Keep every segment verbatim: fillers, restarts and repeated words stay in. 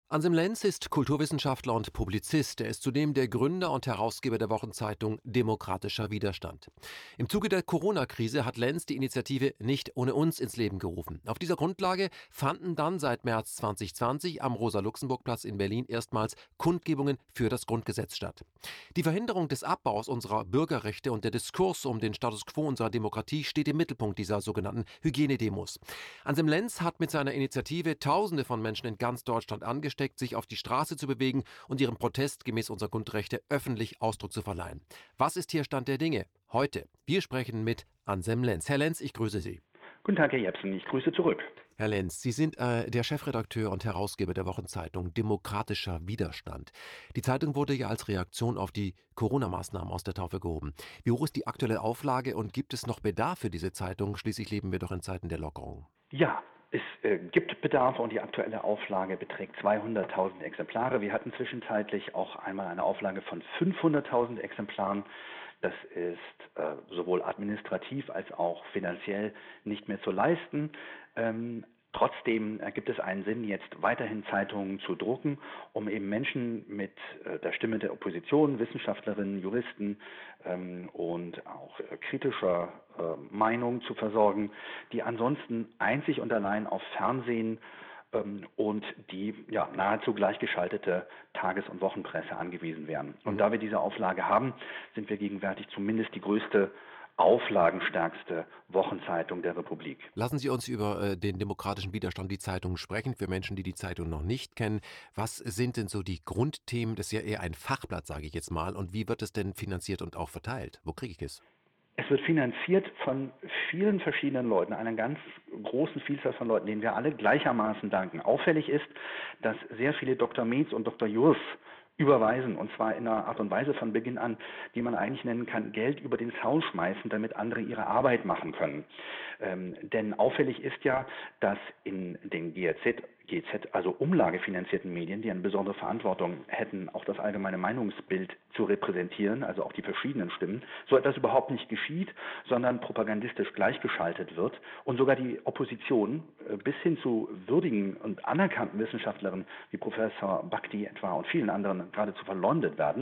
Anselm Lenz ist Kulturwissenschaftler und Publizist. Er ist zudem der Gründer und Herausgeber der Wochenzeitung Demokratischer Widerstand. Im Zuge der Corona-Krise hat Lenz die Initiative Nicht ohne uns ins Leben gerufen. Auf dieser Grundlage fanden dann seit März zwanzig zwanzig am Rosa-Luxemburg-Platz in Berlin erstmals Kundgebungen für das Grundgesetz statt. Die Verhinderung des Abbaus unserer Bürgerrechte und der Diskurs um den Status quo unserer Demokratie steht im Mittelpunkt dieser sogenannten Hygienedemos. Anselm Lenz hat mit seiner Initiative Tausende von Menschen in ganz Deutschland angesteckt, sich auf die Straße zu bewegen und ihrem Protest gemäß unserer Grundrechte öffentlich Ausdruck zu verleihen. Was ist hier Stand der Dinge? Heute. Wir sprechen mit Anselm Lenz. Herr Lenz, ich grüße Sie. Guten Tag, Herr Jepsen, ich grüße zurück. Herr Lenz, Sie sind äh, der Chefredakteur und Herausgeber der Wochenzeitung Demokratischer Widerstand. Die Zeitung wurde ja als Reaktion auf die Corona-Maßnahmen aus der Taufe gehoben. Wie hoch ist die aktuelle Auflage und gibt es noch Bedarf für diese Zeitung? Schließlich leben wir doch in Zeiten der Lockerung. Ja, es äh, gibt Bedarf und die aktuelle Auflage beträgt zweihunderttausend Exemplare. Wir hatten zwischenzeitlich auch einmal eine Auflage von fünfhunderttausend Exemplaren. Das ist äh, sowohl administrativ als auch finanziell nicht mehr zu leisten. Ähm, Trotzdem ergibt es einen Sinn, jetzt weiterhin Zeitungen zu drucken, um eben Menschen mit äh, der Stimme der Opposition, Wissenschaftlerinnen, Juristen ähm, und auch äh, kritischer äh, Meinung zu versorgen, die ansonsten einzig und allein auf Fernsehen ähm, und die ja, nahezu gleichgeschaltete Tages- und Wochenpresse angewiesen wären. Und Mhm. da wir diese Auflage haben, sind wir gegenwärtig zumindest die größte auflagenstärkste Wochenzeitung der Republik. Lassen Sie uns über äh, den demokratischen Widerstand, die Zeitung sprechen, für Menschen, die die Zeitung noch nicht kennen. Was sind denn so die Grundthemen? Das ist ja eher ein Fachblatt, sage ich jetzt mal. Und wie wird es denn finanziert und auch verteilt? Wo kriege ich es? Es wird finanziert von vielen verschiedenen Leuten, einer ganz großen Vielzahl von Leuten, denen wir alle gleichermaßen danken. Auffällig ist, dass sehr viele Doktor Med und Doktor Jurs überweisen, und zwar in einer Art und Weise von Beginn an, die man eigentlich nennen kann, Geld über den Zaun schmeißen, damit andere ihre Arbeit machen können. Ähm, denn auffällig ist ja, dass in den G Z, G Z, also umlagefinanzierten Medien, die eine besondere Verantwortung hätten, auch das allgemeine Meinungsbild zu repräsentieren, also auch die verschiedenen Stimmen, so etwas überhaupt nicht geschieht, sondern propagandistisch gleichgeschaltet wird und sogar die Opposition äh, bis hin zu würdigen und anerkannten Wissenschaftlerinnen wie Professor Bhakdi etwa und vielen anderen geradezu verleumdet werden.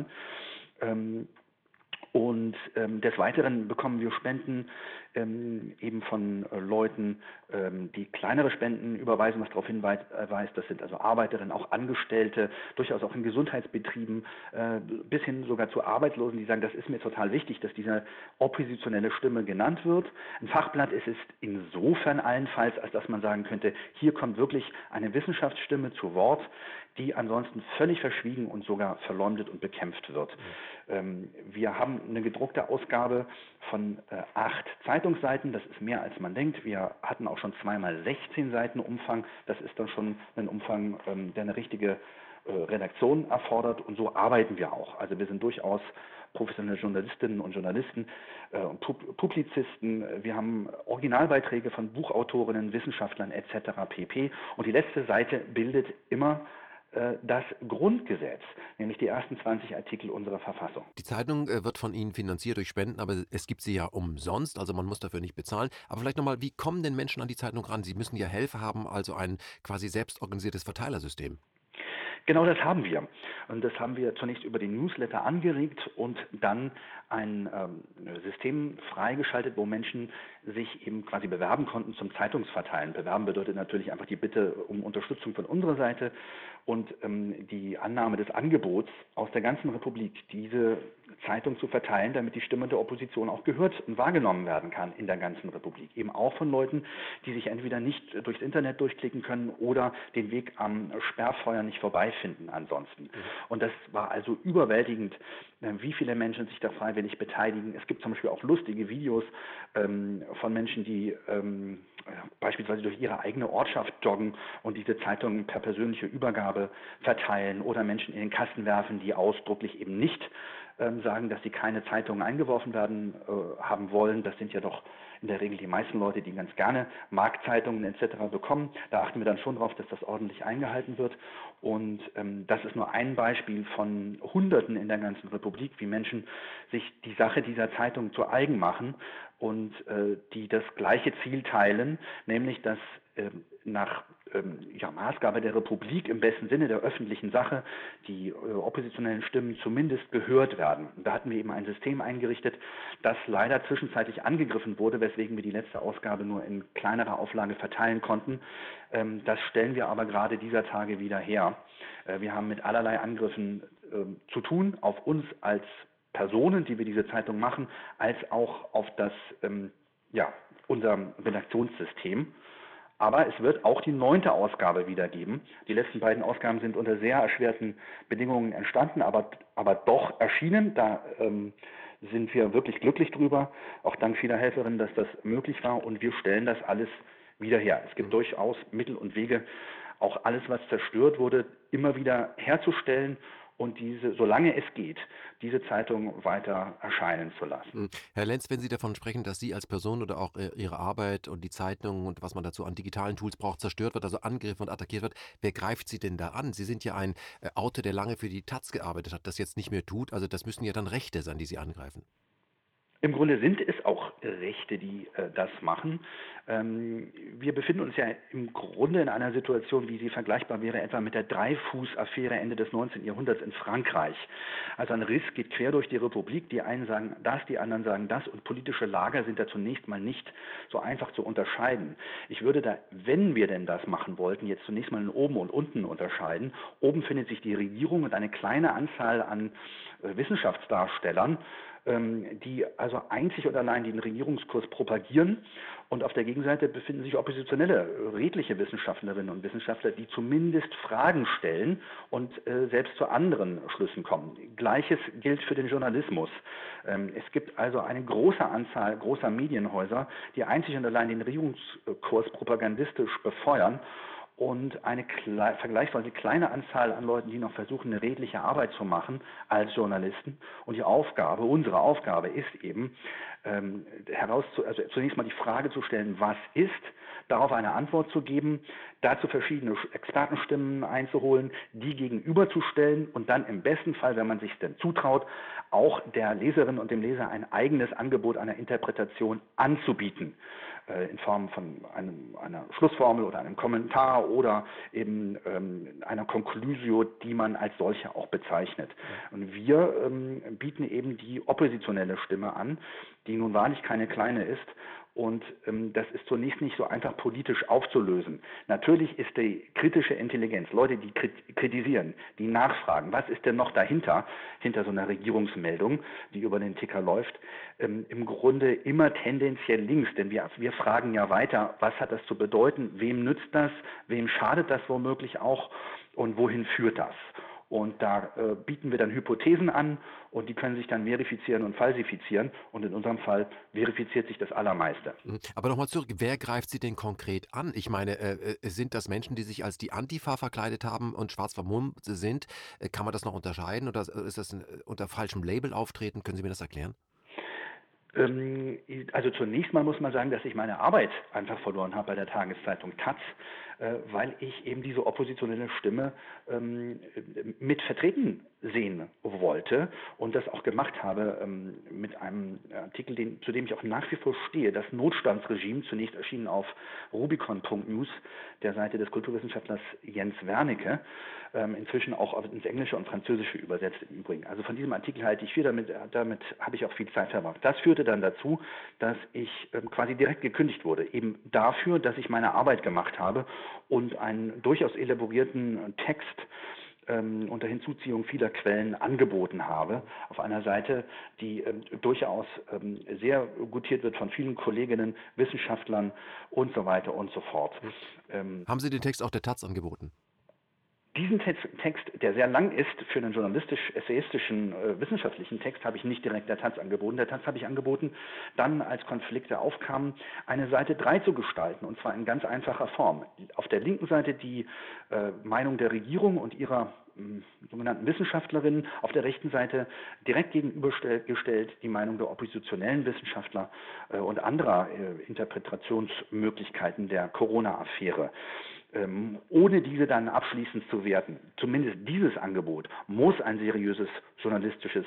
Ähm, Und ähm, des Weiteren bekommen wir Spenden ähm, eben von äh, Leuten, ähm, die kleinere Spenden überweisen, was darauf hinweist, äh, das sind also Arbeiterinnen, auch Angestellte, durchaus auch in Gesundheitsbetrieben, äh, bis hin sogar zu Arbeitslosen, die sagen, das ist mir total wichtig, dass diese oppositionelle Stimme genannt wird. Ein Fachblatt ist es insofern allenfalls, als dass man sagen könnte, hier kommt wirklich eine Wissenschaftsstimme zu Wort, die ansonsten völlig verschwiegen und sogar verleumdet und bekämpft wird. Ähm, wir haben eine gedruckte Ausgabe von äh, acht Zeitungsseiten, das ist mehr als man denkt. Wir hatten auch schon zweimal sechzehn Seiten Umfang, das ist dann schon ein Umfang, ähm, der eine richtige äh, Redaktion erfordert, und so arbeiten wir auch. Also wir sind durchaus professionelle Journalistinnen und Journalisten äh, und Pub Publizisten. Wir haben Originalbeiträge von Buchautorinnen, Wissenschaftlern et cetera pp. Und die letzte Seite bildet immer das Grundgesetz, nämlich die ersten zwanzig Artikel unserer Verfassung. Die Zeitung äh, wird von Ihnen finanziert durch Spenden, aber es gibt sie ja umsonst, also man muss dafür nicht bezahlen. Aber vielleicht nochmal, wie kommen denn Menschen an die Zeitung ran? Sie müssen ja Helfer haben, also ein quasi selbstorganisiertes Verteilersystem. Genau das haben wir. Und das haben wir zunächst über den Newsletter angeregt und dann ein ähm, System freigeschaltet, wo Menschen sich eben quasi bewerben konnten zum Zeitungsverteilen. Bewerben bedeutet natürlich einfach die Bitte um Unterstützung von unserer Seite und ähm, die Annahme des Angebots aus der ganzen Republik, diese Zeitung zu verteilen, damit die Stimme der Opposition auch gehört und wahrgenommen werden kann in der ganzen Republik. Eben auch von Leuten, die sich entweder nicht durchs Internet durchklicken können oder den Weg am Sperrfeuer nicht vorbeifinden ansonsten. Mhm. Und das war also überwältigend, wie viele Menschen sich da freiwillig beteiligen. Es gibt zum Beispiel auch lustige Videos ähm, von Menschen, die ähm, beispielsweise durch ihre eigene Ortschaft joggen und diese Zeitung per persönliche Übergabe verteilen oder Menschen in den Kasten werfen, die ausdrücklich eben nicht ähm, sagen, dass sie keine Zeitungen eingeworfen werden äh, haben wollen. Das sind ja doch in der Regel die meisten Leute, die ganz gerne Marktzeitungen et cetera bekommen. Da achten wir dann schon darauf, dass das ordentlich eingehalten wird. Und ähm, das ist nur ein Beispiel von Hunderten in der ganzen Republik, wie Menschen sich die Sache dieser Zeitung zu eigen machen und äh, die das gleiche Ziel teilen, nämlich dass ähm, nach ähm, ja, Maßgabe der Republik im besten Sinne der öffentlichen Sache die äh, oppositionellen Stimmen zumindest gehört werden. Und da hatten wir eben ein System eingerichtet, das leider zwischenzeitlich angegriffen wurde, weswegen wir die letzte Ausgabe nur in kleinerer Auflage verteilen konnten. Ähm, das stellen wir aber gerade dieser Tage wieder her. Äh, wir haben mit allerlei Angriffen äh, zu tun, auf uns als Personen, die wir diese Zeitung machen, als auch auf das, ähm, ja, unser Redaktionssystem. Aber es wird auch die neunte Ausgabe wieder geben. Die letzten beiden Ausgaben sind unter sehr erschwerten Bedingungen entstanden, aber, aber doch erschienen. Da ähm, sind wir wirklich glücklich drüber, auch dank vieler Helferinnen, dass das möglich war. Und wir stellen das alles wieder her. Es gibt durchaus Mittel und Wege, auch alles, was zerstört wurde, immer wieder herzustellen und diese, solange es geht, diese Zeitung weiter erscheinen zu lassen. Hm. Herr Lenz, wenn Sie davon sprechen, dass Sie als Person oder auch äh, Ihre Arbeit und die Zeitung und was man dazu an digitalen Tools braucht, zerstört wird, also angegriffen und attackiert wird, wer greift Sie denn da an? Sie sind ja ein äh, Autor, der lange für die Taz gearbeitet hat, das jetzt nicht mehr tut. Also das müssen ja dann Rechte sein, die Sie angreifen. Im Grunde sind es auch Rechte, die äh, das machen. Ähm, wir befinden uns ja im Grunde in einer Situation, wie sie vergleichbar wäre, etwa mit der Dreyfus-Affäre Ende des neunzehnten Jahrhunderts in Frankreich. Also ein Riss geht quer durch die Republik. Die einen sagen das, die anderen sagen das. Und politische Lager sind da zunächst mal nicht so einfach zu unterscheiden. Ich würde da, wenn wir denn das machen wollten, jetzt zunächst mal in oben und unten unterscheiden. Oben findet sich die Regierung und eine kleine Anzahl an äh, Wissenschaftsdarstellern, die also einzig und allein den Regierungskurs propagieren. Und auf der Gegenseite befinden sich oppositionelle, redliche Wissenschaftlerinnen und Wissenschaftler, die zumindest Fragen stellen und äh, selbst zu anderen Schlüssen kommen. Gleiches gilt für den Journalismus. Ähm, es gibt also eine große Anzahl großer Medienhäuser, die einzig und allein den Regierungskurs propagandistisch befeuern. Und eine kle- vergleichsweise kleine Anzahl an Leuten, die noch versuchen, eine redliche Arbeit zu machen als Journalisten. Und die Aufgabe, unsere Aufgabe ist eben, ähm, herauszu also zunächst mal die Frage zu stellen, was ist, darauf eine Antwort zu geben, dazu verschiedene Expertenstimmen einzuholen, die gegenüberzustellen und dann im besten Fall, wenn man sich denn zutraut, auch der Leserin und dem Leser ein eigenes Angebot einer Interpretation anzubieten, in Form von einem, einer Schlussformel oder einem Kommentar oder eben ähm, einer Conclusio, die man als solche auch bezeichnet. Und wir ähm, bieten eben die oppositionelle Stimme an, die nun wahrlich keine kleine ist. Und ähm, das ist zunächst nicht so einfach politisch aufzulösen. Natürlich ist die kritische Intelligenz, Leute, die kritisieren, die nachfragen, was ist denn noch dahinter, hinter so einer Regierungsmeldung, die über den Ticker läuft, ähm, im Grunde immer tendenziell links. Denn wir, wir fragen ja weiter, was hat das zu bedeuten, wem nützt das, wem schadet das womöglich auch und wohin führt das? Und da äh, bieten wir dann Hypothesen an und die können sich dann verifizieren und falsifizieren. Und in unserem Fall verifiziert sich das Allermeiste. Aber nochmal zurück, wer greift Sie denn konkret an? Ich meine, äh, sind das Menschen, die sich als die Antifa verkleidet haben und schwarz vermummt sind? Äh, kann man das noch unterscheiden oder ist das ein, unter falschem Label auftreten? Können Sie mir das erklären? Also zunächst mal muss man sagen, dass ich meine Arbeit einfach verloren habe bei der Tageszeitung Taz, weil ich eben diese oppositionelle Stimme mit vertreten sehen wollte und das auch gemacht habe mit einem Artikel, den, zu dem ich auch nach wie vor stehe, das Notstandsregime, zunächst erschienen auf rubicon Punkt news, der Seite des Kulturwissenschaftlers Jens Wernicke, inzwischen auch ins Englische und Französische übersetzt im Übrigen. Also von diesem Artikel halte ich viel, damit, damit habe ich auch viel Zeit verbracht. Das führte dann dazu, dass ich ähm, quasi direkt gekündigt wurde, eben dafür, dass ich meine Arbeit gemacht habe und einen durchaus elaborierten Text ähm, unter Hinzuziehung vieler Quellen angeboten habe, auf einer Seite, die ähm, durchaus ähm, sehr gutiert wird von vielen Kolleginnen, Wissenschaftlern und so weiter und so fort. Ähm, Haben Sie den Text auch der Taz angeboten? Diesen Text, der sehr lang ist, für einen journalistisch-essayistischen, äh, wissenschaftlichen Text, habe ich nicht direkt der Taz angeboten. Der Taz habe ich angeboten, dann als Konflikte aufkamen, eine Seite drei zu gestalten, und zwar in ganz einfacher Form. Auf der linken Seite die äh, Meinung der Regierung und ihrer äh, sogenannten Wissenschaftlerinnen, auf der rechten Seite direkt gegenübergestellt die Meinung der oppositionellen Wissenschaftler äh, und anderer äh, Interpretationsmöglichkeiten der Corona-Affäre. Ähm, ohne diese dann abschließend zu werten. Zumindest dieses Angebot muss ein seriöses journalistisches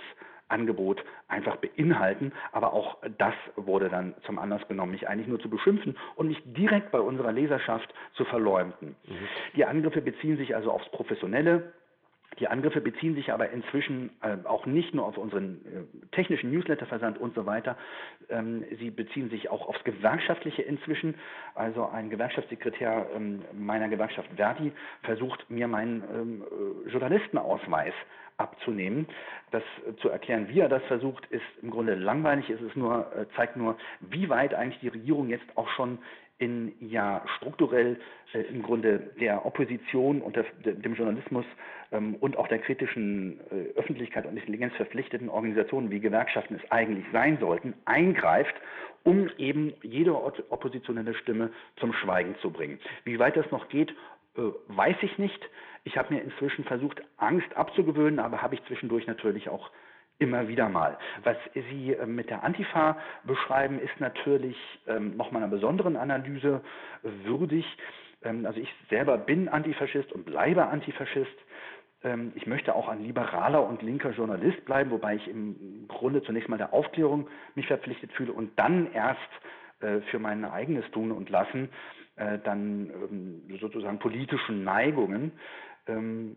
Angebot einfach beinhalten. Aber auch das wurde dann zum Anlass genommen, mich eigentlich nur zu beschimpfen und mich direkt bei unserer Leserschaft zu verleumden. Mhm. Die Angriffe beziehen sich also aufs Professionelle. Die Angriffe beziehen sich aber inzwischen äh, auch nicht nur auf unseren äh, technischen Newsletterversand und so weiter. Ähm, sie beziehen sich auch aufs Gewerkschaftliche inzwischen. Also ein Gewerkschaftssekretär ähm, meiner Gewerkschaft Verdi versucht mir meinen ähm, äh, Journalistenausweis abzunehmen. Das äh, zu erklären, wie er das versucht, ist im Grunde langweilig. Es ist nur, äh, zeigt nur, wie weit eigentlich die Regierung jetzt auch schon in ja strukturell äh, im Grunde der Opposition und der, dem Journalismus ähm, und auch der kritischen äh, Öffentlichkeit und Intelligenz verpflichteten Organisationen, wie Gewerkschaften es eigentlich sein sollten, eingreift, um eben jede oppositionelle Stimme zum Schweigen zu bringen. Wie weit das noch geht, äh, weiß ich nicht. Ich habe mir inzwischen versucht, Angst abzugewöhnen, aber habe ich zwischendurch natürlich auch immer wieder mal. Was Sie äh, mit der Antifa beschreiben, ist natürlich ähm, nochmal einer besonderen Analyse würdig. Ähm, also ich selber bin Antifaschist und bleibe Antifaschist. Ähm, ich möchte auch ein liberaler und linker Journalist bleiben, wobei ich im Grunde zunächst mal der Aufklärung mich verpflichtet fühle und dann erst äh, für mein eigenes Tun und Lassen äh, dann ähm, sozusagen politischen Neigungen. Ähm,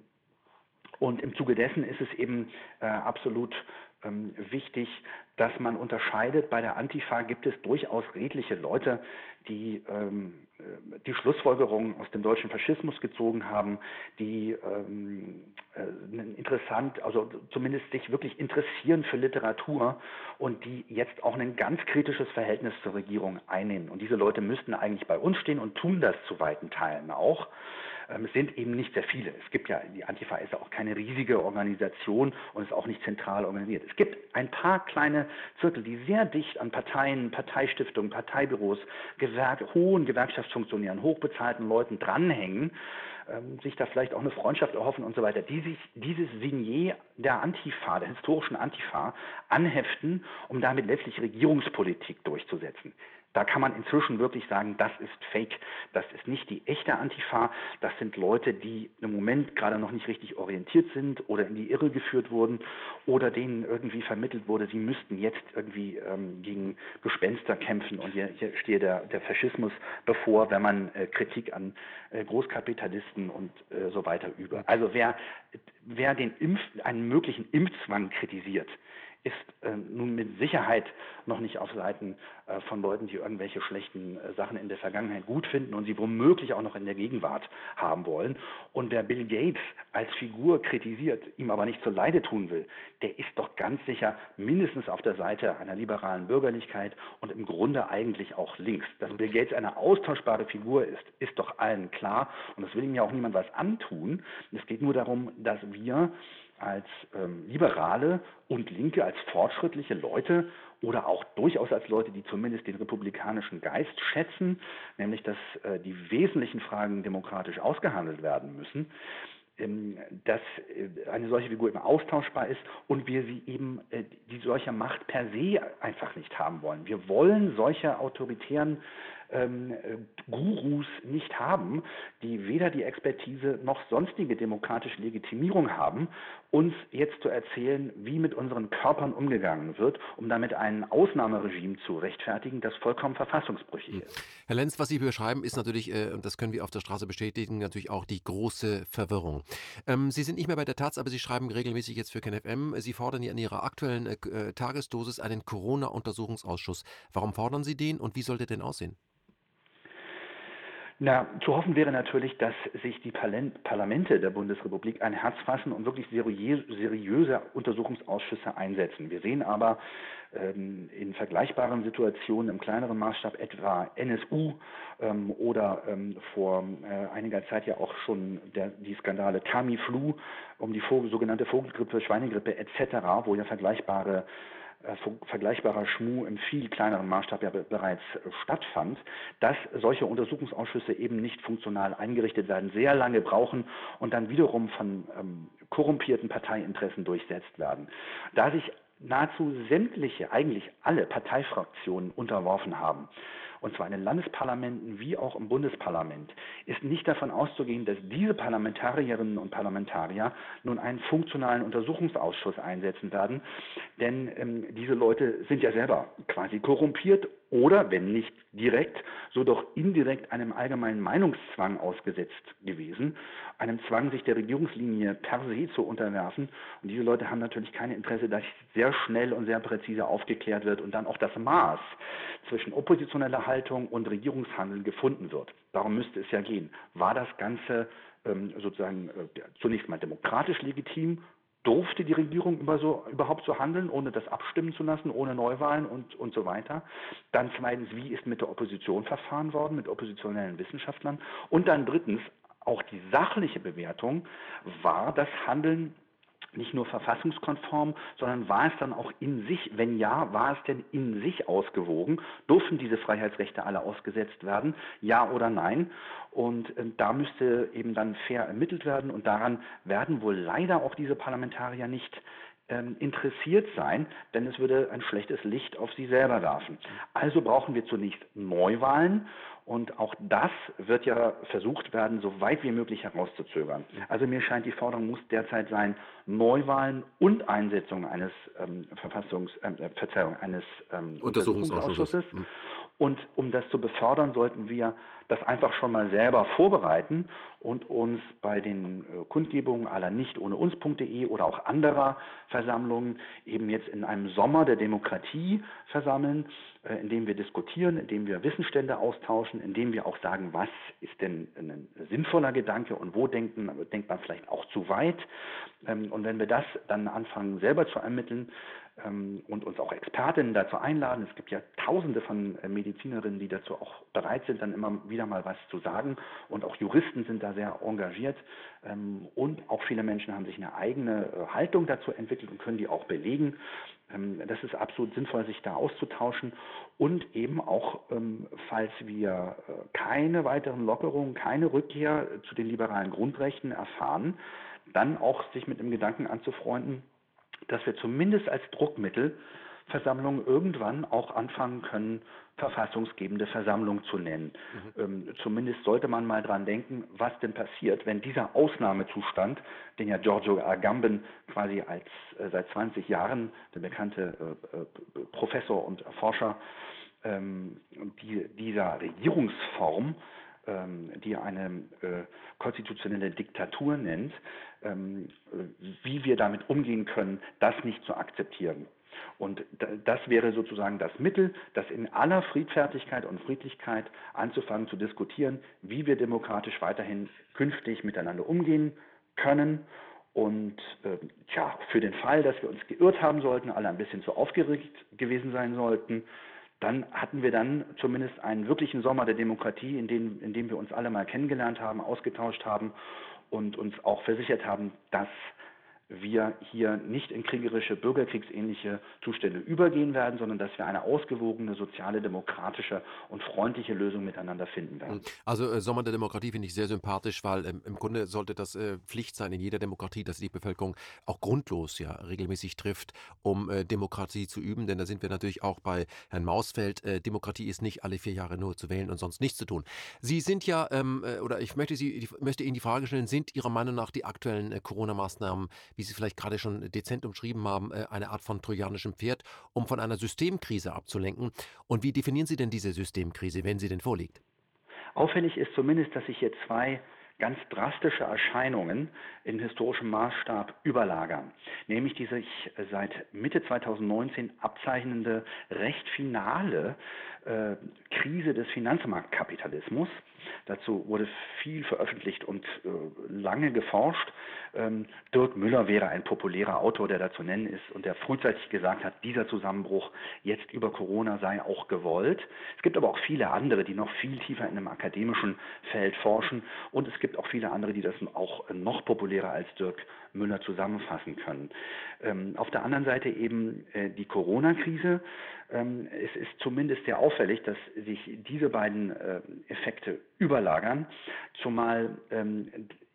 Und im Zuge dessen ist es eben äh, absolut ähm, wichtig, dass man unterscheidet. Bei der Antifa gibt es durchaus redliche Leute, die ähm, die Schlussfolgerungen aus dem deutschen Faschismus gezogen haben, die ähm, äh, interessant, also zumindest sich wirklich interessieren für Literatur und die jetzt auch ein ganz kritisches Verhältnis zur Regierung einnehmen. Und diese Leute müssten eigentlich bei uns stehen und tun das zu weiten Teilen auch. Es sind eben nicht sehr viele. Es gibt ja, die Antifa ist ja auch keine riesige Organisation und ist auch nicht zentral organisiert. Es gibt ein paar kleine Zirkel, die sehr dicht an Parteien, Parteistiftungen, Parteibüros, Gewerk, hohen Gewerkschaftsfunktionären, hochbezahlten Leuten dranhängen, ähm, sich da vielleicht auch eine Freundschaft erhoffen und so weiter, die sich dieses Signet der Antifa, der historischen Antifa, anheften, um damit letztlich Regierungspolitik durchzusetzen. Da kann man inzwischen wirklich sagen, das ist Fake, das ist nicht die echte Antifa, das sind Leute, die im Moment gerade noch nicht richtig orientiert sind oder in die Irre geführt wurden oder denen irgendwie vermittelt wurde, sie müssten jetzt irgendwie ähm, gegen Gespenster kämpfen und hier, hier stehe der, der Faschismus bevor, wenn man äh, Kritik an äh, Großkapitalisten und äh, so weiter übe. Also wer, wer den Impf, einen möglichen Impfzwang kritisiert, ist äh, nun mit Sicherheit noch nicht auf Seiten äh, von Leuten, die irgendwelche schlechten äh, Sachen in der Vergangenheit gut finden und sie womöglich auch noch in der Gegenwart haben wollen. Und wer Bill Gates als Figur kritisiert, ihm aber nicht zur Leide tun will, der ist doch ganz sicher mindestens auf der Seite einer liberalen Bürgerlichkeit und im Grunde eigentlich auch links. Dass Bill Gates eine austauschbare Figur ist, ist doch allen klar und es will ihm ja auch niemand was antun. Es geht nur darum, dass wir als ähm, Liberale und Linke, als fortschrittliche Leute oder auch durchaus als Leute, die zumindest den republikanischen Geist schätzen, nämlich dass äh, die wesentlichen Fragen demokratisch ausgehandelt werden müssen, ähm, dass äh, eine solche Figur eben austauschbar ist und wir sie eben, äh, die solche Macht per se einfach nicht haben wollen. Wir wollen solche autoritären ähm, Gurus nicht haben, die weder die Expertise noch sonstige demokratische Legitimierung haben, uns jetzt zu erzählen, wie mit unseren Körpern umgegangen wird, um damit ein Ausnahmeregime zu rechtfertigen, das vollkommen verfassungsbrüchig ist. Herr Lenz, was Sie beschreiben, ist natürlich, äh, und das können wir auf der Straße bestätigen, natürlich auch die große Verwirrung. Ähm, Sie sind nicht mehr bei der Taz, aber Sie schreiben regelmäßig jetzt für KenFM. Sie fordern ja in Ihrer aktuellen äh, Tagesdosis einen Corona-Untersuchungsausschuss. Warum fordern Sie den und wie soll der denn aussehen? Na, zu hoffen wäre natürlich, dass sich die Parlamente der Bundesrepublik ein Herz fassen und wirklich seriöse, seriöse Untersuchungsausschüsse einsetzen. Wir sehen aber ähm, in vergleichbaren Situationen im kleineren Maßstab, etwa N S U ähm, oder ähm, vor äh, einiger Zeit ja auch schon der, die Skandale Tamiflu um die Vogel, sogenannte Vogelgrippe, Schweinegrippe et cetera, wo ja vergleichbare vergleichbarer Schmuh im viel kleineren Maßstab ja bereits stattfand, dass solche Untersuchungsausschüsse eben nicht funktional eingerichtet werden, sehr lange brauchen und dann wiederum von ähm, korrumpierten Parteiinteressen durchsetzt werden. Da sich nahezu sämtliche, eigentlich alle Parteifraktionen unterworfen haben und zwar in den Landesparlamenten wie auch im Bundesparlament, ist nicht davon auszugehen, dass diese Parlamentarierinnen und Parlamentarier nun einen funktionalen Untersuchungsausschuss einsetzen werden, denn ähm, diese Leute sind ja selber quasi korrumpiert oder, wenn nicht direkt, so doch indirekt einem allgemeinen Meinungszwang ausgesetzt gewesen, einem Zwang, sich der Regierungslinie per se zu unterwerfen. Und diese Leute haben natürlich kein Interesse, dass sehr schnell und sehr präzise aufgeklärt wird und dann auch das Maß zwischen oppositioneller Haltung und Regierungshandeln gefunden wird. Darum müsste es ja gehen. War das Ganze ähm, sozusagen äh, zunächst mal demokratisch legitim? Durfte die Regierung über so, überhaupt so handeln, ohne das abstimmen zu lassen, ohne Neuwahlen und, und so weiter? Dann zweitens, wie ist mit der Opposition verfahren worden, mit oppositionellen Wissenschaftlern? Und dann drittens, auch die sachliche Bewertung, war das Handeln nicht nur verfassungskonform, sondern war es dann auch in sich, wenn ja, war es denn in sich ausgewogen? Durften diese Freiheitsrechte alle ausgesetzt werden? Ja oder nein? Und äh, da müsste eben dann fair ermittelt werden und daran werden wohl leider auch diese Parlamentarier nicht ähm, interessiert sein, denn es würde ein schlechtes Licht auf sie selber werfen. Also brauchen wir zunächst Neuwahlen. Und auch das wird ja versucht werden, so weit wie möglich herauszuzögern. Also mir scheint, die Forderung muss derzeit sein, Neuwahlen und Einsetzung eines ähm, Verfassungs, äh, Verzeihung, eines ähm, Untersuchungsausschusses. Untersuchungsausschusses. Und um das zu befördern, sollten wir das einfach schon mal selber vorbereiten und uns bei den äh, Kundgebungen aller nicht ohne uns punkt de oder auch anderer Versammlungen eben jetzt in einem Sommer der Demokratie versammeln, äh, indem wir diskutieren, indem wir Wissensstände austauschen, indem wir auch sagen, was ist denn ein sinnvoller Gedanke und wo denken, denkt man vielleicht auch zu weit. Ähm, und wenn wir das dann anfangen selber zu ermitteln, und uns auch Expertinnen dazu einladen. Es gibt ja tausende von Medizinerinnen, die dazu auch bereit sind, dann immer wieder mal was zu sagen. Und auch Juristen sind da sehr engagiert. Und auch viele Menschen haben sich eine eigene Haltung dazu entwickelt und können die auch belegen. Das ist absolut sinnvoll, sich da auszutauschen. Und eben auch, falls wir keine weiteren Lockerungen, keine Rückkehr zu den liberalen Grundrechten erfahren, dann auch sich mit dem Gedanken anzufreunden, dass wir zumindest als Druckmittel Versammlungen irgendwann auch anfangen können, verfassungsgebende Versammlung zu nennen. Mhm. Ähm, zumindest sollte man mal dran denken, was denn passiert, wenn dieser Ausnahmezustand, den ja Giorgio Agamben quasi als äh, seit zwanzig Jahren der bekannte äh, äh, Professor und Forscher ähm, die, dieser Regierungsform, die eine äh, konstitutionelle Diktatur nennt, ähm, wie wir damit umgehen können, das nicht zu akzeptieren. Und das wäre sozusagen das Mittel, das in aller Friedfertigkeit und Friedlichkeit anzufangen zu diskutieren, wie wir demokratisch weiterhin künftig miteinander umgehen können. Und äh, tja, für den Fall, dass wir uns geirrt haben sollten, alle ein bisschen zu aufgeregt gewesen sein sollten, dann hatten wir dann zumindest einen wirklichen Sommer der Demokratie, in dem, in dem wir uns alle mal kennengelernt haben, ausgetauscht haben und uns auch versichert haben, dass wir hier nicht in kriegerische, bürgerkriegsähnliche Zustände übergehen werden, sondern dass wir eine ausgewogene, soziale, demokratische und freundliche Lösung miteinander finden werden. Also äh, Sommer der Demokratie finde ich sehr sympathisch, weil ähm, im Grunde sollte das äh, Pflicht sein in jeder Demokratie, dass die Bevölkerung auch grundlos ja regelmäßig trifft, um äh, Demokratie zu üben, denn da sind wir natürlich auch bei Herrn Mausfeld. Äh, Demokratie ist nicht alle vier Jahre nur zu wählen und sonst nichts zu tun. Sie sind ja, ähm, äh, oder ich möchte, Sie, ich möchte Ihnen die Frage stellen, sind Ihrer Meinung nach die aktuellen äh, Corona-Maßnahmen, wie Sie vielleicht gerade schon dezent umschrieben haben, eine Art von trojanischem Pferd, um von einer Systemkrise abzulenken? Und wie definieren Sie denn diese Systemkrise, wenn sie denn vorliegt? Auffällig ist zumindest, dass sich hier zwei ganz drastische Erscheinungen in historischem Maßstab überlagern, nämlich die sich seit Mitte zweitausendneunzehn abzeichnende recht finale äh, Krise des Finanzmarktkapitalismus. Dazu wurde viel veröffentlicht und äh, lange geforscht. Ähm, Dirk Müller wäre ein populärer Autor, der da zu nennen ist und der frühzeitig gesagt hat, dieser Zusammenbruch jetzt über Corona sei auch gewollt. Es gibt aber auch viele andere, die noch viel tiefer in einem akademischen Feld forschen und es gibt auch viele andere, die das auch noch populärer als Dirk Müller zusammenfassen können. Ähm, auf der anderen Seite eben äh, die Corona-Krise. Ähm, es ist zumindest sehr auffällig, dass sich diese beiden äh, Effekte überlagern, zumal ähm,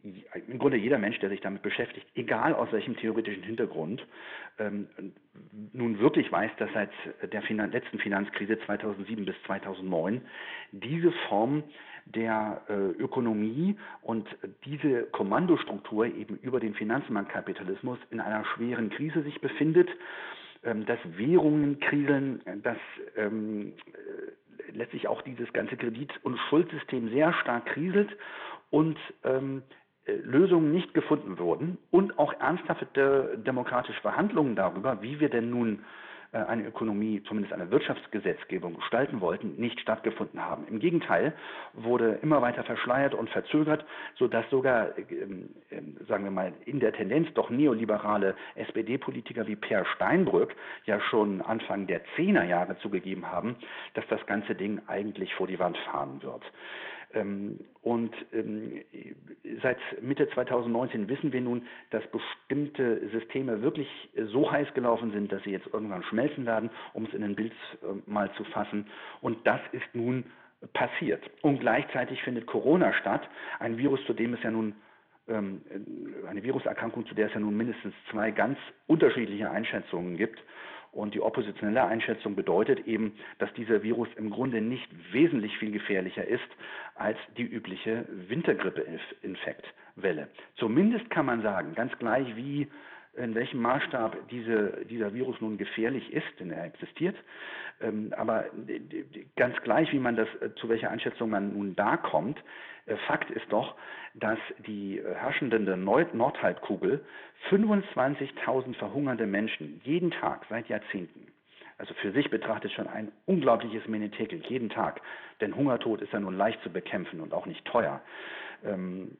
im Grunde jeder Mensch, der sich damit beschäftigt, egal aus welchem theoretischen Hintergrund, ähm, nun wirklich weiß, dass seit der Finan- letzten Finanzkrise zweitausendsieben bis zweitausendneun diese Form der äh, Ökonomie und diese Kommandostruktur eben über den Finanzmarktkapitalismus in einer schweren Krise sich befindet, ähm, dass Währungen kriseln, dass ähm, äh, letztlich auch dieses ganze Kredit- und Schuldsystem sehr stark kriselt und ähm, äh, Lösungen nicht gefunden wurden und auch ernsthafte demokratische Verhandlungen darüber, wie wir denn nun äh, eine Ökonomie, zumindest eine Wirtschaftsgesetzgebung gestalten wollten, nicht stattgefunden haben. Im Gegenteil wurde immer weiter verschleiert und verzögert, sodass sogar, ähm, äh, sagen wir mal, in der Tendenz doch neoliberale S P D-Politiker wie Peer Steinbrück ja schon Anfang der Zehnerjahre zugegeben haben, dass das ganze Ding eigentlich vor die Wand fahren wird. Ähm, und ähm, seit Mitte zweitausendneunzehn wissen wir nun, dass bestimmte Systeme wirklich so heiß gelaufen sind, dass sie jetzt irgendwann schmelzen werden, um es in ein Bild äh, mal zu fassen. Und das ist nun passiert. Und gleichzeitig findet Corona statt, ein Virus, zu dem es ja nun ähm, eine Viruserkrankung, zu der es ja nun mindestens zwei ganz unterschiedliche Einschätzungen gibt. Und die oppositionelle Einschätzung bedeutet eben, dass dieser Virus im Grunde nicht wesentlich viel gefährlicher ist als die übliche Wintergrippe-Infektwelle. Zumindest kann man sagen, ganz gleich wie in welchem Maßstab diese, dieser Virus nun gefährlich ist, denn er existiert, ähm, aber ganz gleich, wie man das, zu welcher Einschätzung man nun da kommt, äh, Fakt ist doch, dass die herrschende Nord- Nordhalbkugel fünfundzwanzigtausend verhungernde Menschen jeden Tag seit Jahrzehnten, also für sich betrachtet schon ein unglaubliches Menetekel jeden Tag, denn Hungertod ist ja nun leicht zu bekämpfen und auch nicht teuer, ähm,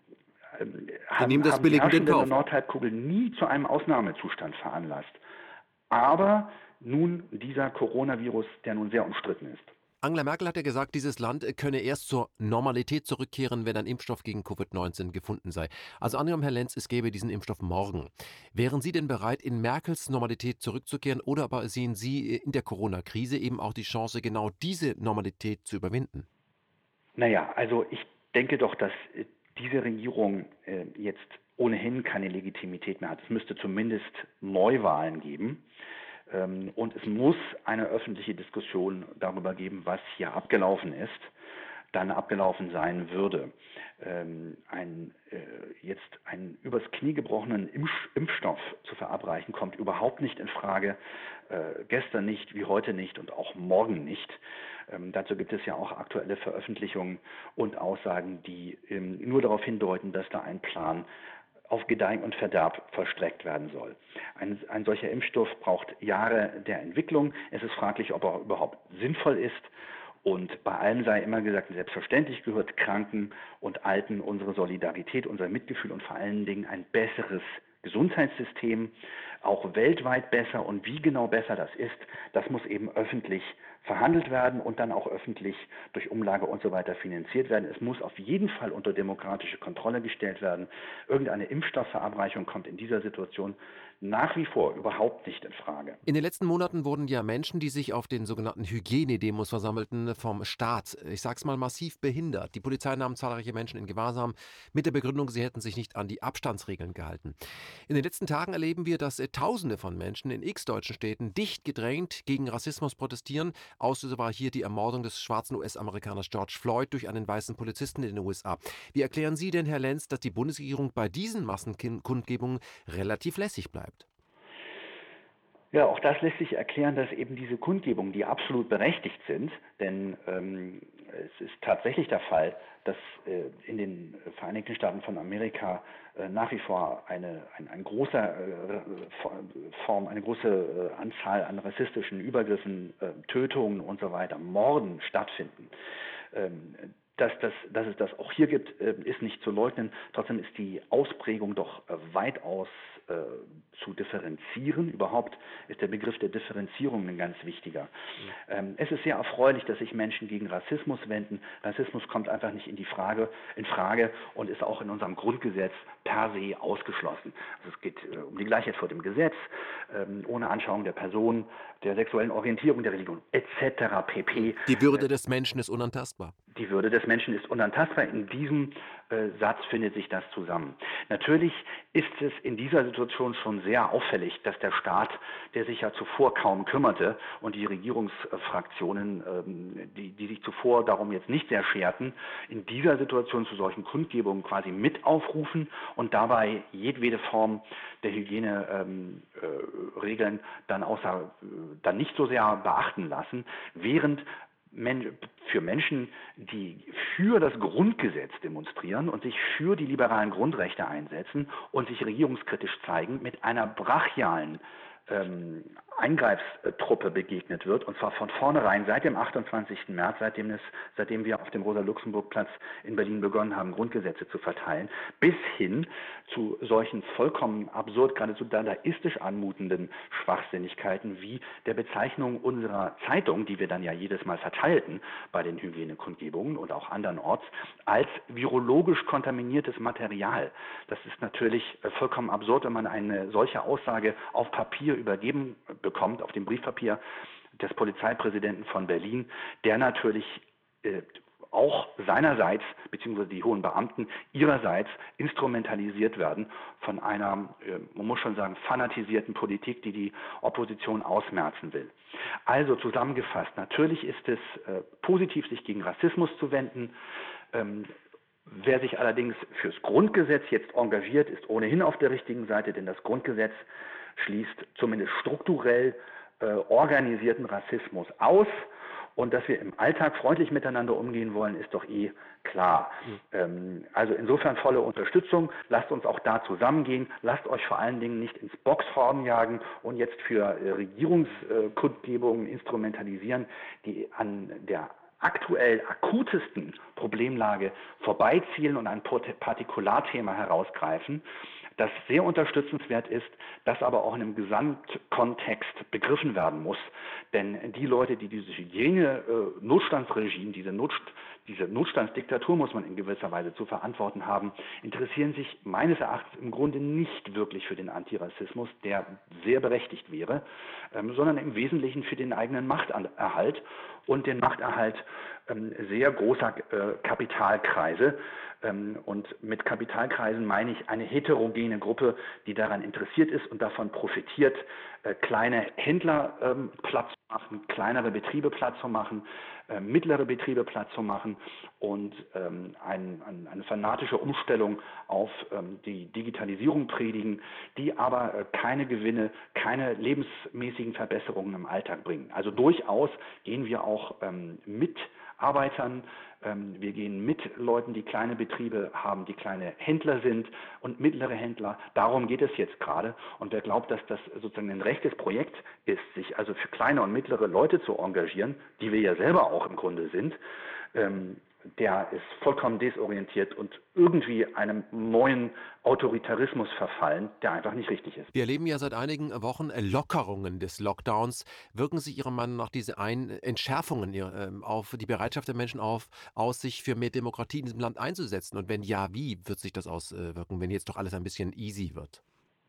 Wir nehmen haben, das haben die billigend in herrschende Kauf. Nordhalbkugel nie zu einem Ausnahmezustand veranlasst. Aber nun dieser Coronavirus, der nun sehr umstritten ist. Angela Merkel hat ja gesagt, dieses Land könne erst zur Normalität zurückkehren, wenn ein Impfstoff gegen Covid neunzehn gefunden sei. Also angenommen, Herr Lenz, es gäbe diesen Impfstoff morgen. Wären Sie denn bereit, in Merkels Normalität zurückzukehren, oder aber sehen Sie in der Corona-Krise eben auch die Chance, genau diese Normalität zu überwinden? Naja, also ich denke doch, dass äh, diese Regierung äh, jetzt ohnehin keine Legitimität mehr hat. Es müsste zumindest Neuwahlen geben. Ähm, und es muss eine öffentliche Diskussion darüber geben, was hier abgelaufen ist, dann abgelaufen sein würde. Ähm, ein, äh, jetzt einen übers Knie gebrochenen Impf- Impfstoff zu verabreichen, kommt überhaupt nicht in Frage. Äh, gestern nicht, wie heute nicht und auch morgen nicht. Ähm, dazu gibt es ja auch aktuelle Veröffentlichungen und Aussagen, die ähm, nur darauf hindeuten, dass da ein Plan auf Gedeih und Verderb verstreckt werden soll. Ein, ein solcher Impfstoff braucht Jahre der Entwicklung. Es ist fraglich, ob er überhaupt sinnvoll ist. Und bei allem sei immer gesagt, selbstverständlich gehört Kranken und Alten unsere Solidarität, unser Mitgefühl und vor allen Dingen ein besseres Gesundheitssystem, auch weltweit besser. Und wie genau besser das ist, das muss eben öffentlich verhandelt werden und dann auch öffentlich durch Umlage und so weiter finanziert werden. Es muss auf jeden Fall unter demokratische Kontrolle gestellt werden. Irgendeine Impfstoffverabreichung kommt in dieser Situation nach wie vor überhaupt nicht in Frage. In den letzten Monaten wurden ja Menschen, die sich auf den sogenannten Hygienedemos versammelten, vom Staat, ich sag's mal, massiv behindert. Die Polizei nahm zahlreiche Menschen in Gewahrsam mit der Begründung, sie hätten sich nicht an die Abstandsregeln gehalten. In den letzten Tagen erleben wir, dass äh, Tausende von Menschen in x deutschen Städten dicht gedrängt gegen Rassismus protestieren. Auslöser war hier die Ermordung des schwarzen U S-Amerikaners George Floyd durch einen weißen Polizisten in den U S A. Wie erklären Sie denn, Herr Lenz, dass die Bundesregierung bei diesen Massenkundgebungen relativ lässig bleibt? Ja, auch das lässt sich erklären, dass eben diese Kundgebungen, die absolut berechtigt sind, denn ähm, es ist tatsächlich der Fall, dass äh, in den Vereinigten Staaten von Amerika äh, nach wie vor eine, ein, ein großer äh, Form, eine große äh, Anzahl an rassistischen Übergriffen, äh, Tötungen und so weiter, Morden stattfinden. Ähm, Dass, das, dass es das auch hier gibt, äh, ist nicht zu leugnen. Trotzdem ist die Ausprägung doch äh, weitaus äh, zu differenzieren. Überhaupt ist der Begriff der Differenzierung ein ganz wichtiger. Mhm. Ähm, es ist sehr erfreulich, dass sich Menschen gegen Rassismus wenden. Rassismus kommt einfach nicht in die Frage, in Frage und ist auch in unserem Grundgesetz per se ausgeschlossen. Also es geht äh, um die Gleichheit vor dem Gesetz, ähm, ohne Anschauung der Person, der sexuellen Orientierung, der Religion et cetera pp. Die Würde des Menschen ist unantastbar. Die Würde des Menschen ist unantastbar. In diesem äh, Satz findet sich das zusammen. Natürlich ist es in dieser Situation schon sehr auffällig, dass der Staat, der sich ja zuvor kaum kümmerte, und die Regierungsfraktionen, ähm, die, die sich zuvor darum jetzt nicht sehr scherten, in dieser Situation zu solchen Kundgebungen quasi mit aufrufen und dabei jedwede Form der Hygieneregeln ähm, äh, Regeln dann außer äh, dann nicht so sehr beachten lassen, während für Menschen, die für das Grundgesetz demonstrieren und sich für die liberalen Grundrechte einsetzen und sich regierungskritisch zeigen, mit einer brachialen ähm, Eingreifstruppe begegnet wird, und zwar von vornherein seit dem achtundzwanzigsten März, seitdem, es, seitdem wir auf dem Rosa-Luxemburg-Platz in Berlin begonnen haben, Grundgesetze zu verteilen, bis hin zu solchen vollkommen absurd, geradezu dadaistisch anmutenden Schwachsinnigkeiten wie der Bezeichnung unserer Zeitung, die wir dann ja jedes Mal verteilten bei den Hygienekundgebungen und auch andernorts, als virologisch kontaminiertes Material. Das ist natürlich vollkommen absurd, wenn man eine solche Aussage auf Papier übergeben bekommt, auf dem Briefpapier des Polizeipräsidenten von Berlin, der natürlich äh, auch seinerseits, beziehungsweise die hohen Beamten ihrerseits instrumentalisiert werden von einer, äh, man muss schon sagen, fanatisierten Politik, die die Opposition ausmerzen will. Also zusammengefasst, natürlich ist es äh, positiv, sich gegen Rassismus zu wenden. Ähm, Wer sich allerdings fürs Grundgesetz jetzt engagiert, ist ohnehin auf der richtigen Seite, denn das Grundgesetz schließt zumindest strukturell äh, organisierten Rassismus aus. Und dass wir im Alltag freundlich miteinander umgehen wollen, ist doch eh klar. Mhm. Ähm, also insofern volle Unterstützung. Lasst uns auch da zusammengehen. Lasst euch vor allen Dingen nicht ins Boxhorn jagen und jetzt für äh, Regierungskundgebungen instrumentalisieren, die an der aktuell akutesten Problemlage vorbeizielen und ein Partikularthema herausgreifen, das sehr unterstützenswert ist, das aber auch in einem Gesamtkontext begriffen werden muss. Denn die Leute, die dieses Hygiene-Notstandsregime, diese, Notst diese Notstandsdiktatur, muss man in gewisser Weise zu verantworten haben, interessieren sich meines Erachtens im Grunde nicht wirklich für den Antirassismus, der sehr berechtigt wäre, ähm, sondern im Wesentlichen für den eigenen Machterhalt und den Machterhalt ähm, sehr großer äh, Kapitalkreise. Ähm, und mit Kapitalkreisen meine ich eine heterogene Gruppe, die daran interessiert ist und davon profitiert, äh, kleine Händler ähm, Platz zu machen, kleinere Betriebe Platz zu machen, äh, mittlere Betriebe Platz zu machen und ähm, ein, ein, eine fanatische Umstellung auf ähm, die Digitalisierung predigen, die aber äh, keine Gewinne, keine lebensmäßigen Verbesserungen im Alltag bringen. Also durchaus gehen wir auch ähm, mit Arbeitern, ähm, wir gehen mit Leuten, die kleine Betriebe haben, die kleine Händler sind und mittlere Händler. Darum geht es jetzt gerade. Und wer glaubt, dass das sozusagen ein rechtes Projekt ist, sich also für kleine und mittlere Leute zu engagieren, die wir ja selber auch im Grunde sind, ähm, der ist vollkommen desorientiert und irgendwie einem neuen Autoritarismus verfallen, der einfach nicht richtig ist. Wir erleben ja seit einigen Wochen Lockerungen des Lockdowns. Wirken sich Ihrer Meinung nach diese Ein Entschärfungen auf die Bereitschaft der Menschen auf, aus, sich für mehr Demokratie in diesem Land einzusetzen? Und wenn ja, wie wird sich das auswirken, wenn jetzt doch alles ein bisschen easy wird?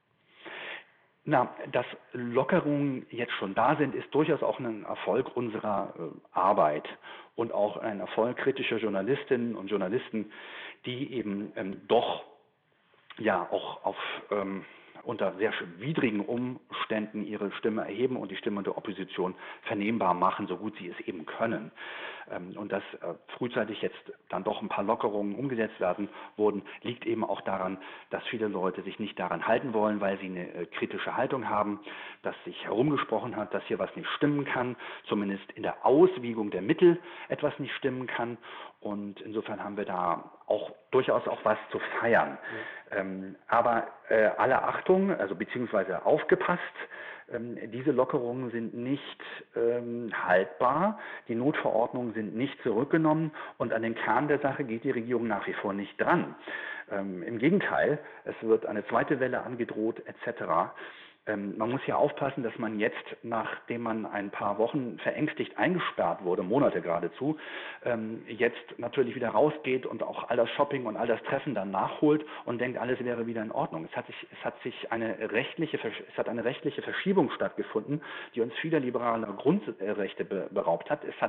Na, dass Lockerungen jetzt schon da sind, ist durchaus auch ein Erfolg unserer äh, Arbeit und auch ein Erfolg kritischer Journalistinnen und Journalisten, die eben ähm, doch ja auch auf ähm, unter sehr widrigen Umständen ihre Stimme erheben und die Stimme der Opposition vernehmbar machen, so gut sie es eben können. Und dass frühzeitig jetzt dann doch ein paar Lockerungen umgesetzt werden wurden, liegt eben auch daran, dass viele Leute sich nicht daran halten wollen, weil sie eine kritische Haltung haben, dass sich herumgesprochen hat, dass hier was nicht stimmen kann, zumindest in der Auswiegung der Mittel etwas nicht stimmen kann. Und insofern haben wir da auch durchaus auch was zu feiern. Ja. Ähm, aber äh, alle Achtung, also beziehungsweise aufgepasst, ähm, diese Lockerungen sind nicht ähm, haltbar, die Notverordnungen sind nicht zurückgenommen und an den Kern der Sache geht die Regierung nach wie vor nicht dran. Ähm, Im Gegenteil, es wird eine zweite Welle angedroht et cetera. Man muss hier aufpassen, dass man jetzt, nachdem man ein paar Wochen verängstigt eingesperrt wurde, Monate geradezu, jetzt natürlich wieder rausgeht und auch all das Shopping und all das Treffen dann nachholt und denkt, alles wäre wieder in Ordnung. Es hat sich, es hat sich eine rechtliche, es hat eine rechtliche Verschiebung stattgefunden, die uns vieler liberaler Grundrechte beraubt hat. Es hat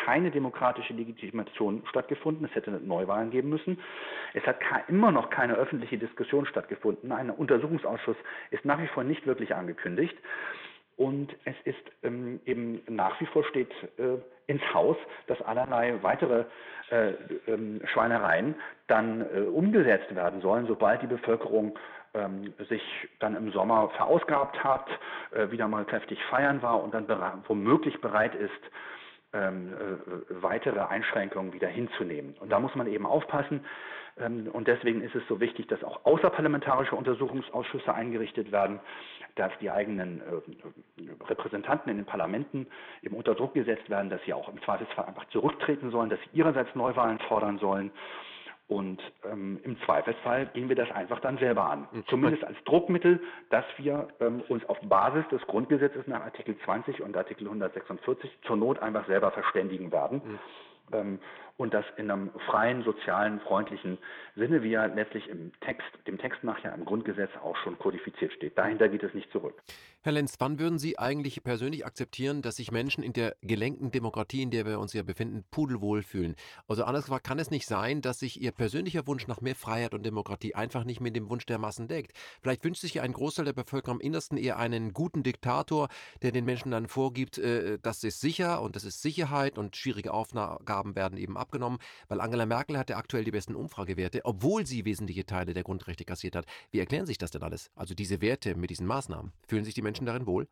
keine demokratische Legitimation stattgefunden. Es hätte Neuwahlen geben müssen. Es hat immer noch keine öffentliche Diskussion stattgefunden. Ein Untersuchungsausschuss ist nach wie vor nicht wirklich angekündigt. Und es ist ähm, eben nach wie vor steht äh, ins Haus, dass allerlei weitere äh, ähm, Schweinereien dann äh, umgesetzt werden sollen, sobald die Bevölkerung ähm, sich dann im Sommer verausgabt hat, äh, wieder mal kräftig feiern war und dann bere- womöglich bereit ist, ähm, äh, weitere Einschränkungen wieder hinzunehmen. Und da muss man eben aufpassen. Ähm, und deswegen ist es so wichtig, dass auch außerparlamentarische Untersuchungsausschüsse eingerichtet werden, dass die eigenen äh, Repräsentanten in den Parlamenten eben unter Druck gesetzt werden, dass sie auch im Zweifelsfall einfach zurücktreten sollen, dass sie ihrerseits Neuwahlen fordern sollen. Und ähm, im Zweifelsfall gehen wir das einfach dann selber an. Mhm. Zumindest als Druckmittel, dass wir ähm, uns auf Basis des Grundgesetzes nach Artikel zwanzig und Artikel hundertsechsundvierzig zur Not einfach selber verständigen werden. Mhm. Ähm, und das in einem freien, sozialen, freundlichen Sinne, wie er letztlich im Text, dem Text nach ja im Grundgesetz auch schon kodifiziert steht. Dahinter geht es nicht zurück. Herr Lenz, wann würden Sie eigentlich persönlich akzeptieren, dass sich Menschen in der gelenkten Demokratie, in der wir uns ja befinden, pudelwohl fühlen? Also anders gesagt, kann es nicht sein, dass sich Ihr persönlicher Wunsch nach mehr Freiheit und Demokratie einfach nicht mit dem Wunsch der Massen deckt? Vielleicht wünscht sich ja ein Großteil der Bevölkerung im Innersten eher einen guten Diktator, der den Menschen dann vorgibt, äh, das ist sicher und das ist Sicherheit und schwierige Aufgaben werden eben abgenommen, weil Angela Merkel hat ja aktuell die besten Umfragewerte, obwohl sie wesentliche Teile der Grundrechte kassiert hat. Wie erklären sich das denn alles? Also diese Werte mit diesen Maßnahmen. Fühlen sich die Menschen darin wohl?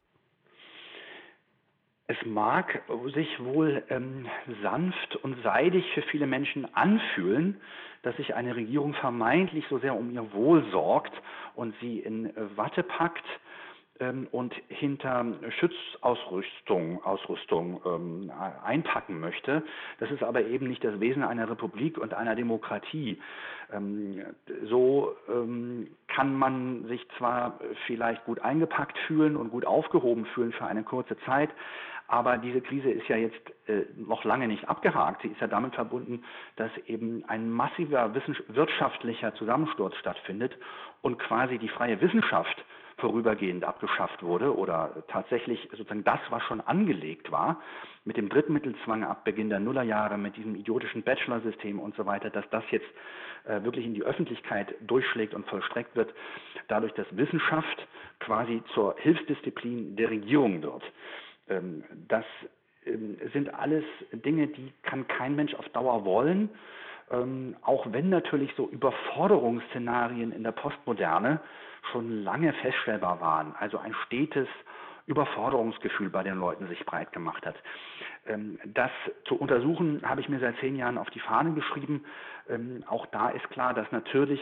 Es mag sich wohl ähm, sanft und seidig für viele Menschen anfühlen, dass sich eine Regierung vermeintlich so sehr um ihr Wohl sorgt und sie in äh, Watte packt ähm, und hinter Schutzausrüstung Ausrüstung, ähm, einpacken möchte. Das ist aber eben nicht das Wesen einer Republik und einer Demokratie. Ähm, so ähm, kann man sich zwar vielleicht gut eingepackt fühlen und gut aufgehoben fühlen für eine kurze Zeit, aber diese Krise ist ja jetzt äh, noch lange nicht abgehakt. Sie ist ja damit verbunden, dass eben ein massiver wirtschaftlicher Zusammensturz stattfindet und quasi die freie Wissenschaft vorübergehend abgeschafft wurde oder tatsächlich sozusagen das, was schon angelegt war, mit dem Drittmittelzwang ab Beginn der Nullerjahre, mit diesem idiotischen Bachelor-System und so weiter, dass das jetzt äh, wirklich in die Öffentlichkeit durchschlägt und vollstreckt wird, dadurch, dass Wissenschaft quasi zur Hilfsdisziplin der Regierung wird. Ähm, das ähm, sind alles Dinge, die kann kein Mensch auf Dauer wollen, ähm, auch wenn natürlich so Überforderungsszenarien in der Postmoderne schon lange feststellbar waren. Also ein stetes Überforderungsgefühl bei den Leuten sich breit gemacht hat. Ähm, das zu untersuchen, habe ich mir seit zehn Jahren auf die Fahne geschrieben. Ähm, auch da ist klar, dass natürlich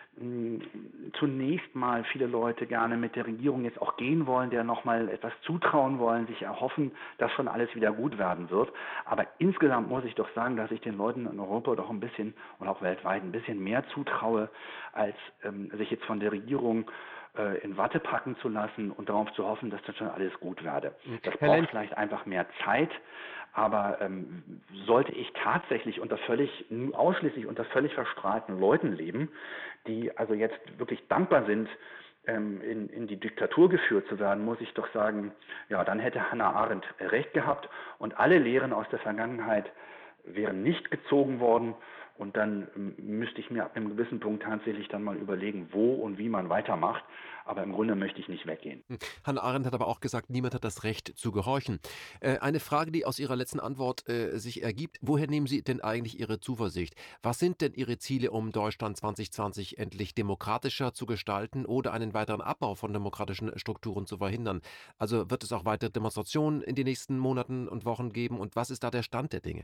mh, zunächst mal viele Leute gerne mit der Regierung jetzt auch gehen wollen, der nochmal etwas zutrauen wollen, sich erhoffen, dass schon alles wieder gut werden wird. Aber insgesamt muss ich doch sagen, dass ich den Leuten in Europa doch ein bisschen und auch weltweit ein bisschen mehr zutraue, als ähm, sich jetzt von der Regierung äh, in Watte packen zu lassen und darauf zu hoffen, dass dann schon alles gut werde. Das Herr braucht Lenz, vielleicht einfach mehr Zeit, aber ähm, sollte ich tatsächlich unter völlig, ausschließlich unter völlig verstrahlten Leuten leben, die also jetzt wirklich dankbar sind, ähm, in, in die Diktatur geführt zu werden, muss ich doch sagen, ja, dann hätte Hannah Arendt recht gehabt und alle Lehren aus der Vergangenheit wären nicht gezogen worden. Und dann ähm, müsste ich mir ab einem gewissen Punkt tatsächlich dann mal überlegen, wo und wie man weitermacht. Aber im Grunde möchte ich nicht weggehen. Hannah Arendt hat aber auch gesagt, niemand hat das Recht zu gehorchen. Äh, eine Frage, die aus Ihrer letzten Antwort äh, sich ergibt, woher nehmen Sie denn eigentlich Ihre Zuversicht? Was sind denn Ihre Ziele, um Deutschland zwanzig zwanzig endlich demokratischer zu gestalten oder einen weiteren Abbau von demokratischen Strukturen zu verhindern? Also wird es auch weitere Demonstrationen in den nächsten Monaten und Wochen geben und was ist da der Stand der Dinge?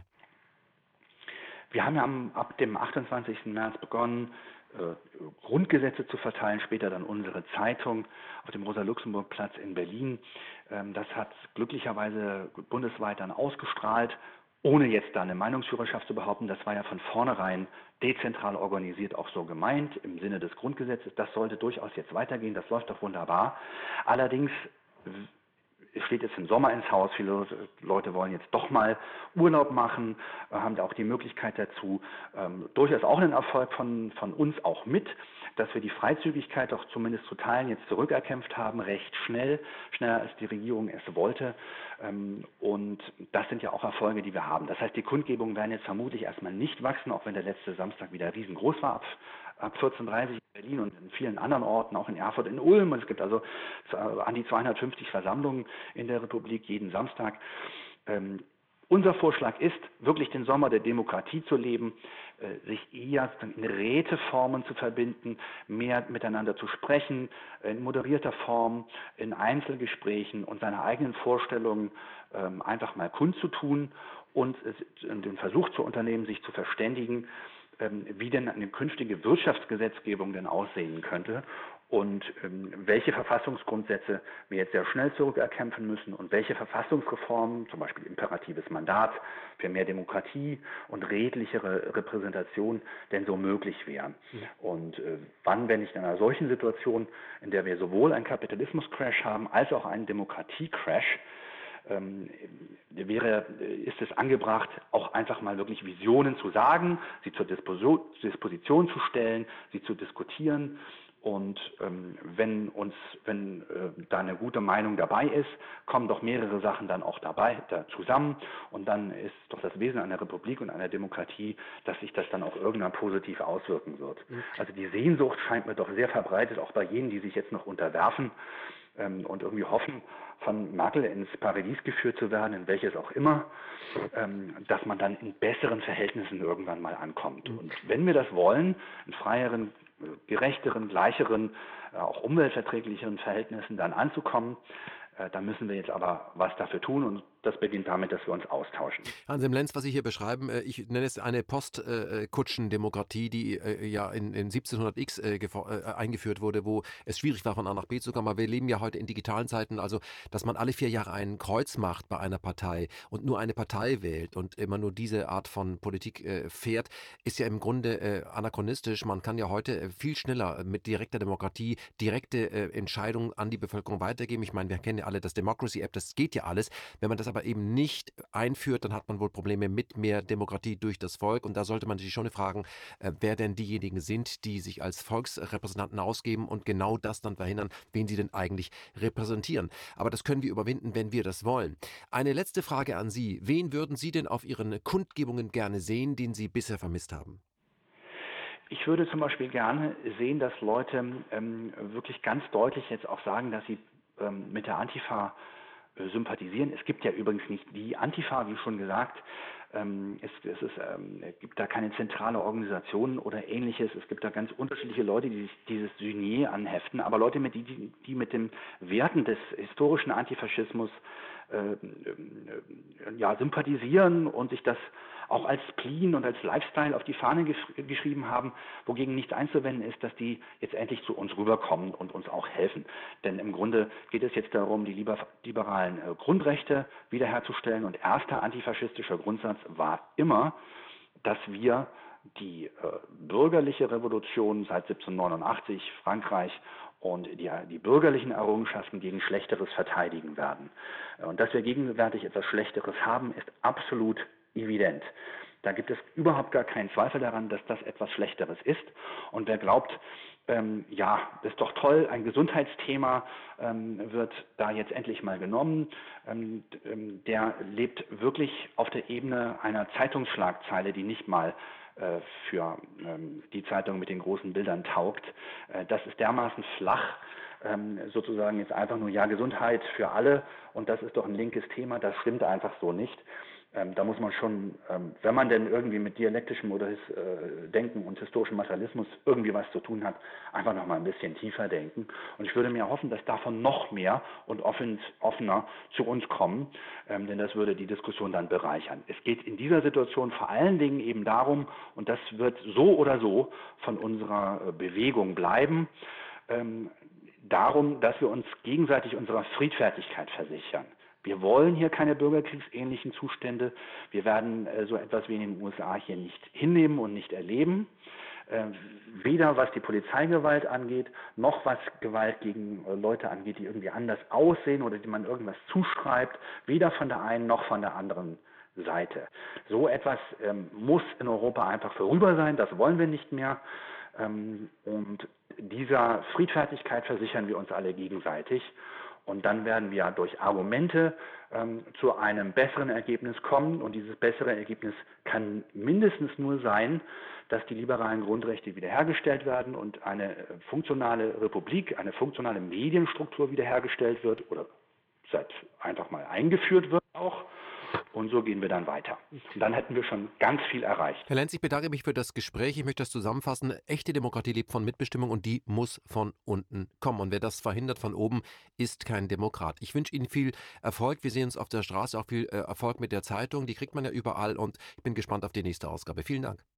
Wir haben ja am, ab dem achtundzwanzigsten März begonnen, äh, Grundgesetze zu verteilen, später dann unsere Zeitung auf dem Rosa-Luxemburg-Platz in Berlin. Ähm, das hat glücklicherweise bundesweit dann ausgestrahlt, ohne jetzt da eine Meinungsführerschaft zu behaupten. Das war ja von vornherein dezentral organisiert auch so gemeint, im Sinne des Grundgesetzes. Das sollte durchaus jetzt weitergehen, das läuft doch wunderbar. Allerdings es steht jetzt ein Sommer ins Haus, viele Leute wollen jetzt doch mal Urlaub machen, äh, haben da auch die Möglichkeit dazu. Ähm, durchaus auch einen Erfolg von, von uns auch mit, dass wir die Freizügigkeit doch zumindest zu Teilen jetzt zurückerkämpft haben, recht schnell, schneller als die Regierung es wollte. Ähm, und das sind ja auch Erfolge, die wir haben. Das heißt, die Kundgebungen werden jetzt vermutlich erstmal nicht wachsen, auch wenn der letzte Samstag wieder riesengroß war, ab, ab vierzehn Uhr dreißig in Berlin und in vielen anderen Orten, auch in Erfurt, in Ulm. Und es gibt also an die zweihundertfünfzig Versammlungen in der Republik jeden Samstag. Ähm, Unser Vorschlag ist, wirklich den Sommer der Demokratie zu leben, äh, sich eher in Räteformen zu verbinden, mehr miteinander zu sprechen, in moderierter Form, in Einzelgesprächen und seine eigenen Vorstellungen ähm, einfach mal kundzutun und äh, den Versuch zu unternehmen, sich zu verständigen, ähm, wie denn eine künftige Wirtschaftsgesetzgebung denn aussehen könnte und ähm, welche Verfassungsgrundsätze wir jetzt sehr schnell zurückerkämpfen müssen und welche Verfassungsreformen, zum Beispiel imperatives Mandat für mehr Demokratie und redlichere Repräsentation denn so möglich wären. Ja. Und äh, wann, wenn nicht in einer solchen Situation, in der wir sowohl einen Kapitalismus-Crash haben als auch einen Demokratie-Crash, Ähm, wäre, ist es angebracht, auch einfach mal wirklich Visionen zu sagen, sie zur Disposition zu stellen, sie zu diskutieren. Und ähm, wenn uns, wenn äh, da eine gute Meinung dabei ist, kommen doch mehrere Sachen dann auch dabei da zusammen. Und dann ist doch das Wesen einer Republik und einer Demokratie, dass sich das dann auch irgendwann positiv auswirken wird. Mhm. Also die Sehnsucht scheint mir doch sehr verbreitet, auch bei jenen, die sich jetzt noch unterwerfen ähm, und irgendwie hoffen, von Merkel ins Paradies geführt zu werden, in welches auch immer, ähm, dass man dann in besseren Verhältnissen irgendwann mal ankommt. Und wenn wir das wollen, in freieren, gerechteren, gleicheren, auch umweltverträglicheren Verhältnissen dann anzukommen, äh, da müssen wir jetzt aber was dafür tun und das beginnt damit, dass wir uns austauschen. Hans-Im Lenz, was Sie hier beschreiben, ich nenne es eine Postkutschendemokratie, die ja in, in siebzehnhundert X eingeführt wurde, wo es schwierig war, von A nach B zu kommen. Aber wir leben ja heute in digitalen Zeiten, also dass man alle vier Jahre ein Kreuz macht bei einer Partei und nur eine Partei wählt und immer nur diese Art von Politik fährt, ist ja im Grunde anachronistisch. Man kann ja heute viel schneller mit direkter Demokratie direkte Entscheidungen an die Bevölkerung weitergeben. Ich meine, wir kennen ja alle das Democracy-App, das geht ja alles. Wenn man das aber eben nicht einführt, dann hat man wohl Probleme mit mehr Demokratie durch das Volk. Und da sollte man sich schon fragen, äh, wer denn diejenigen sind, die sich als Volksrepräsentanten ausgeben und genau das dann verhindern, wen sie denn eigentlich repräsentieren. Aber das können wir überwinden, wenn wir das wollen. Eine letzte Frage an Sie. Wen würden Sie denn auf Ihren Kundgebungen gerne sehen, den Sie bisher vermisst haben? Ich würde zum Beispiel gerne sehen, dass Leute ähm, wirklich ganz deutlich jetzt auch sagen, dass sie ähm, mit der Antifa sympathisieren. Es gibt ja übrigens nicht die Antifa, wie schon gesagt. Ähm, es, es, ist, ähm, es gibt da keine zentrale Organisation oder Ähnliches. Es gibt da ganz unterschiedliche Leute, die sich dieses Signet anheften, aber Leute, mit die, die, die mit den Werten des historischen Antifaschismus äh, äh, ja, sympathisieren und sich das auch als Spleen und als Lifestyle auf die Fahne gesch- geschrieben haben, wogegen nichts einzuwenden ist, dass die jetzt endlich zu uns rüberkommen und uns auch helfen. Denn im Grunde geht es jetzt darum, die liber- liberalen äh, Grundrechte wiederherzustellen und erster antifaschistischer Grundsatz war immer, dass wir die äh, bürgerliche Revolution seit siebzehnhundertneunundachtzig, Frankreich, und die, die bürgerlichen Errungenschaften gegen Schlechteres verteidigen werden. Und dass wir gegenwärtig etwas Schlechteres haben, ist absolut evident. Da gibt es überhaupt gar keinen Zweifel daran, dass das etwas Schlechteres ist. Und wer glaubt, ähm, ja, das ist doch toll, ein Gesundheitsthema ähm, wird da jetzt endlich mal genommen, ähm, der lebt wirklich auf der Ebene einer Zeitungsschlagzeile, die nicht mal äh, für ähm, die Zeitung mit den großen Bildern taugt. Äh, das ist dermaßen flach, ähm, sozusagen jetzt einfach nur, ja, Gesundheit für alle und das ist doch ein linkes Thema, das stimmt einfach so nicht. Ähm, da muss man schon, ähm, wenn man denn irgendwie mit dialektischem oder his, äh, Denken und historischem Materialismus irgendwie was zu tun hat, einfach noch mal ein bisschen tiefer denken. Und ich würde mir hoffen, dass davon noch mehr und offen, offener zu uns kommen, ähm, denn das würde die Diskussion dann bereichern. Es geht in dieser Situation vor allen Dingen eben darum, und das wird so oder so von unserer äh, Bewegung bleiben, ähm, darum, dass wir uns gegenseitig unserer Friedfertigkeit versichern. Wir wollen hier keine bürgerkriegsähnlichen Zustände. Wir werden äh, so etwas wie in den U S A hier nicht hinnehmen und nicht erleben. äh, weder was die Polizeigewalt angeht, noch was Gewalt gegen äh, Leute angeht, die irgendwie anders aussehen oder die man irgendwas zuschreibt, weder von der einen noch von der anderen Seite. So etwas ähm, muss in Europa einfach vorüber sein, das wollen wir nicht mehr. Ähm, und dieser Friedfertigkeit versichern wir uns alle gegenseitig. Und dann werden wir durch Argumente ähm, zu einem besseren Ergebnis kommen. Und dieses bessere Ergebnis kann mindestens nur sein, dass die liberalen Grundrechte wiederhergestellt werden und eine funktionale Republik, eine funktionale Medienstruktur wiederhergestellt wird oder seit einfach mal eingeführt wird auch. Und so gehen wir dann weiter. Und dann hätten wir schon ganz viel erreicht. Herr Lenz, ich bedanke mich für das Gespräch. Ich möchte das zusammenfassen. Echte Demokratie lebt von Mitbestimmung und die muss von unten kommen. Und wer das verhindert von oben, ist kein Demokrat. Ich wünsche Ihnen viel Erfolg. Wir sehen uns auf der Straße, auch viel Erfolg mit der Zeitung. Die kriegt man ja überall und ich bin gespannt auf die nächste Ausgabe. Vielen Dank.